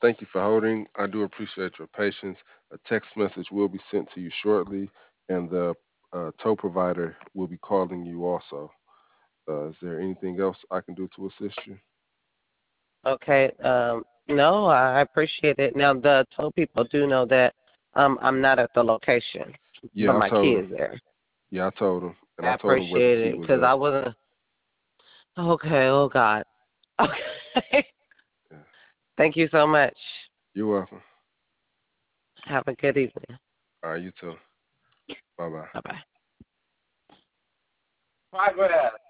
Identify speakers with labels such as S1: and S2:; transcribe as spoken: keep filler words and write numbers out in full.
S1: Thank you for holding. I do appreciate your patience. A text message will be sent to you shortly, and the uh, tow provider will be calling you also. Uh, is there anything else I can do to assist you?
S2: Okay. Um, no, I appreciate it. Now the tow people do know that um I'm not at the location, but
S1: Yeah, I
S2: my
S1: told him.
S2: kid's there.
S1: Yeah, I told him, and
S2: I
S1: I told him where the
S2: appreciate
S1: key
S2: it
S1: was
S2: because
S1: at.
S2: I wasn't. Okay. Oh God. Okay.
S1: Yeah.
S2: Thank you so much.
S1: You're welcome.
S2: Have a good evening.
S1: All right, you too. Bye bye.
S2: Bye bye. Progress.